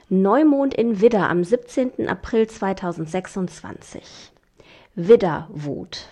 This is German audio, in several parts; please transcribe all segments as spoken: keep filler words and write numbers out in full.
Neumond in Widder am siebzehnten April zweitausendsechsundzwanzig. Widderwut.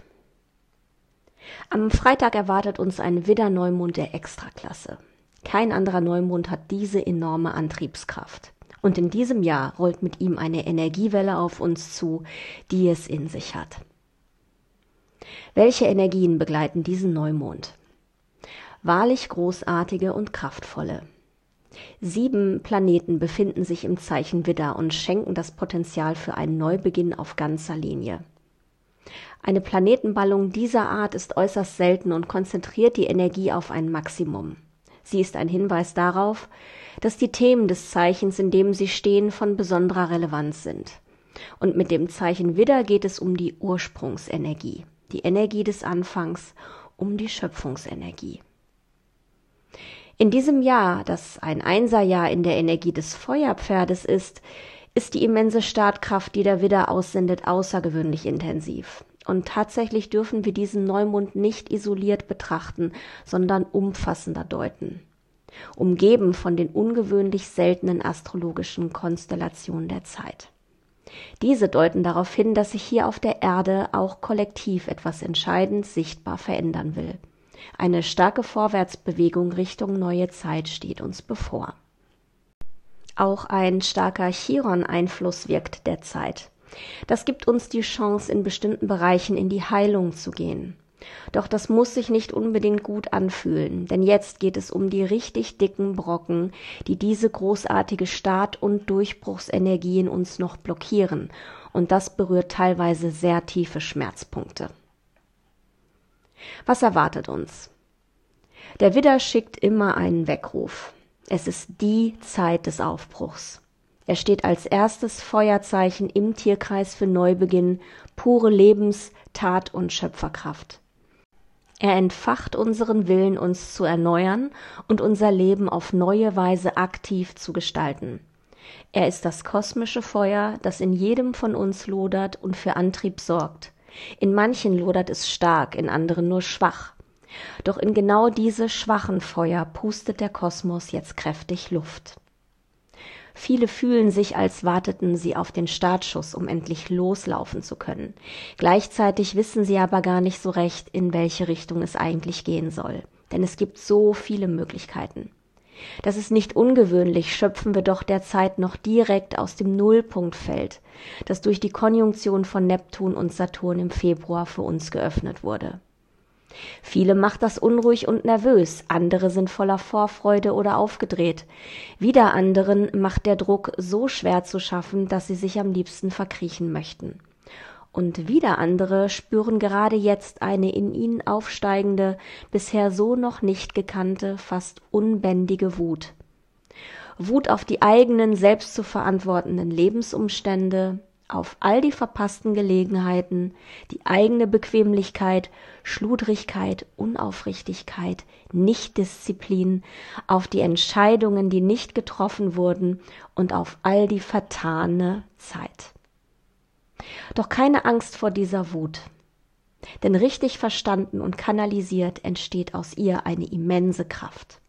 Am Freitag erwartet uns ein Widder-Neumond der Extraklasse. Kein anderer Neumond hat diese enorme Antriebskraft. Und in diesem Jahr rollt mit ihm eine Energiewelle auf uns zu, die es in sich hat. Welche Energien begleiten diesen Neumond? Wahrlich großartige und kraftvolle. Sieben Planeten befinden sich im Zeichen Widder und schenken das Potenzial für einen Neubeginn auf ganzer Linie. Eine Planetenballung dieser Art ist äußerst selten und konzentriert die Energie auf ein Maximum. Sie ist ein Hinweis darauf, dass die Themen des Zeichens, in dem sie stehen, von besonderer Relevanz sind. Und mit dem Zeichen Widder geht es um die Ursprungsenergie, die Energie des Anfangs, um die Schöpfungsenergie. In diesem Jahr, das ein Einserjahr in der Energie des Feuerpferdes ist, ist die immense Startkraft, die der Widder aussendet, außergewöhnlich intensiv. Und tatsächlich dürfen wir diesen Neumond nicht isoliert betrachten, sondern umfassender deuten. Umgeben von den ungewöhnlich seltenen astrologischen Konstellationen der Zeit. Diese deuten darauf hin, dass sich hier auf der Erde auch kollektiv etwas entscheidend sichtbar verändern will. Eine starke Vorwärtsbewegung Richtung neue Zeit steht uns bevor. Auch ein starker Chiron-Einfluss wirkt derzeit. Das gibt uns die Chance, in bestimmten Bereichen in die Heilung zu gehen. Doch das muss sich nicht unbedingt gut anfühlen, denn jetzt geht es um die richtig dicken Brocken, die diese großartige Start- und Durchbruchsenergie in uns noch blockieren, und das berührt teilweise sehr tiefe Schmerzpunkte. Was erwartet uns? Der Widder schickt immer einen Weckruf. Es ist die Zeit des Aufbruchs. Er steht als erstes Feuerzeichen im Tierkreis für Neubeginn, pure Lebens-, Tat- und Schöpferkraft. Er entfacht unseren Willen, uns zu erneuern und unser Leben auf neue Weise aktiv zu gestalten. Er ist das kosmische Feuer, das in jedem von uns lodert und für Antrieb sorgt. In manchen lodert es stark, in anderen nur schwach. Doch in genau diese schwachen Feuer pustet der Kosmos jetzt kräftig Luft. Viele fühlen sich, als warteten sie auf den Startschuss, um endlich loslaufen zu können. Gleichzeitig wissen sie aber gar nicht so recht, in welche Richtung es eigentlich gehen soll. Denn es gibt so viele Möglichkeiten. Das ist nicht ungewöhnlich, schöpfen wir doch derzeit noch direkt aus dem Nullpunktfeld, das durch die Konjunktion von Neptun und Saturn im Februar für uns geöffnet wurde. Viele macht das unruhig und nervös, andere sind voller Vorfreude oder aufgedreht. Wieder anderen macht der Druck so schwer zu schaffen, dass sie sich am liebsten verkriechen möchten. Und wieder andere spüren gerade jetzt eine in ihnen aufsteigende, bisher so noch nicht gekannte, fast unbändige Wut. Wut auf die eigenen, selbst zu verantwortenden Lebensumstände, auf all die verpassten Gelegenheiten, die eigene Bequemlichkeit, Schludrigkeit, Unaufrichtigkeit, Nichtdisziplin, auf die Entscheidungen, die nicht getroffen wurden und auf all die vertane Zeit. Doch keine Angst vor dieser Wut, denn richtig verstanden und kanalisiert entsteht aus ihr eine immense Kraft.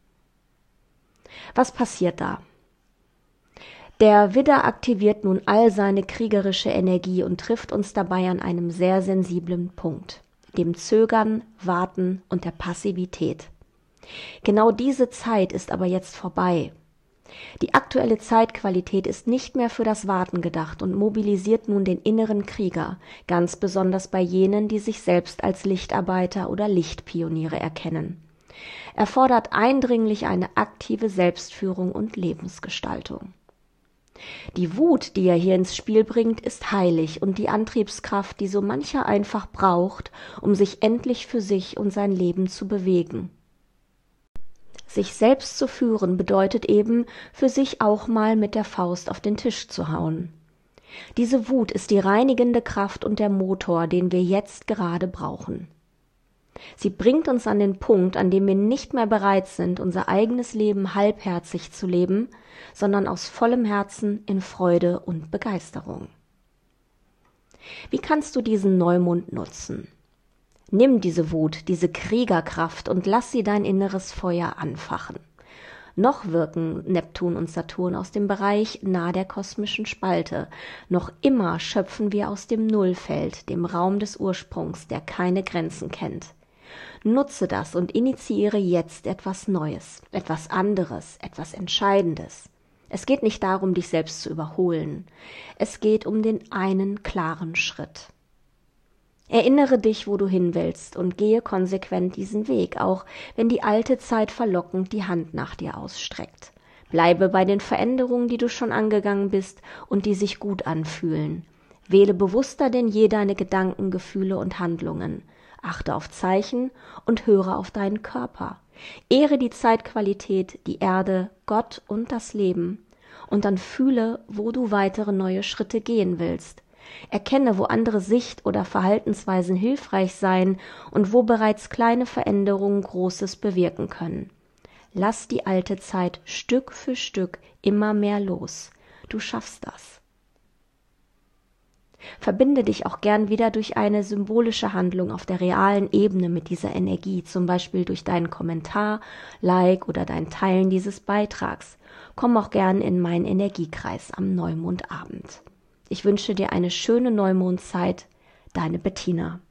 Was passiert da? Der Widder aktiviert nun all seine kriegerische Energie und trifft uns dabei an einem sehr sensiblen Punkt, dem Zögern, Warten und der Passivität. Genau diese Zeit ist aber jetzt vorbei. Die aktuelle Zeitqualität ist nicht mehr für das Warten gedacht und mobilisiert nun den inneren Krieger, ganz besonders bei jenen, die sich selbst als Lichtarbeiter oder Lichtpioniere erkennen. Er fordert eindringlich eine aktive Selbstführung und Lebensgestaltung. Die Wut, die er hier ins Spiel bringt, ist heilig und die Antriebskraft, die so mancher einfach braucht, um sich endlich für sich und sein Leben zu bewegen. Sich selbst zu führen bedeutet eben, für sich auch mal mit der Faust auf den Tisch zu hauen. Diese Wut ist die reinigende Kraft und der Motor, den wir jetzt gerade brauchen. Sie bringt uns an den Punkt, an dem wir nicht mehr bereit sind, unser eigenes Leben halbherzig zu leben, sondern aus vollem Herzen in Freude und Begeisterung. Wie kannst du diesen Neumond nutzen? Nimm diese Wut, diese Kriegerkraft und lass sie dein inneres Feuer anfachen. Noch wirken Neptun und Saturn aus dem Bereich nahe der kosmischen Spalte. Noch immer schöpfen wir aus dem Nullfeld, dem Raum des Ursprungs, der keine Grenzen kennt. Nutze das und initiiere jetzt etwas Neues, etwas anderes, etwas Entscheidendes. Es geht nicht darum, dich selbst zu überholen. Es geht um den einen klaren Schritt. Erinnere dich, wo du hin willst und gehe konsequent diesen Weg, auch wenn die alte Zeit verlockend die Hand nach dir ausstreckt. Bleibe bei den Veränderungen, die du schon angegangen bist und die sich gut anfühlen. Wähle bewusster denn je deine Gedanken, Gefühle und Handlungen. Achte auf Zeichen und höre auf deinen Körper. Ehre die Zeitqualität, die Erde, Gott und das Leben. Und dann fühle, wo du weitere neue Schritte gehen willst. Erkenne, wo andere Sicht- oder Verhaltensweisen hilfreich seien und wo bereits kleine Veränderungen Großes bewirken können. Lass die alte Zeit Stück für Stück immer mehr los. Du schaffst das. Verbinde dich auch gern wieder durch eine symbolische Handlung auf der realen Ebene mit dieser Energie, zum Beispiel durch deinen Kommentar, Like oder dein Teilen dieses Beitrags. Komm auch gern in meinen Energiekreis am Neumondabend. Ich wünsche dir eine schöne Neumondzeit, deine Bettina.